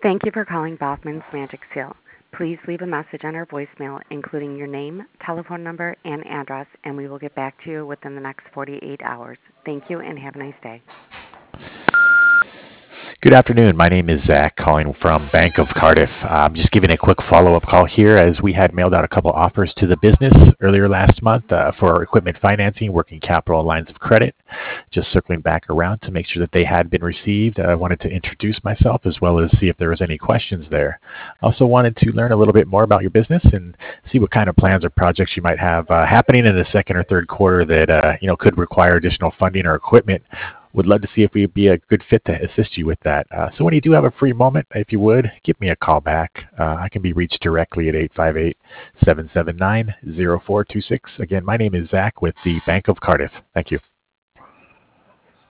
Thank you for calling Baughman's Magic Seal. Please leave a message on our voicemail, including your name, telephone number, and address, and we will get back to you within the next 48 hours. Thank you, and have a nice day. Good afternoon. My name is Zach, calling from Bank of Cardiff. I'm just giving a quick follow-up call here as we had mailed out a couple offers to the business earlier last month for equipment financing, working capital, lines of credit. Just circling back around to make sure that they had been received. I wanted to introduce myself as well as see if there was any questions there. Also wanted to learn a little bit more about your business and see what kind of plans or projects you might have happening in the second or third quarter that could require additional funding or equipment. Would love to see if we'd be a good fit to assist you with that. So when you do have a free moment, if you would, give me a call back. I can be reached directly at 858-779-0426. Again, my name is Zach with the Bank of Cardiff. Thank you.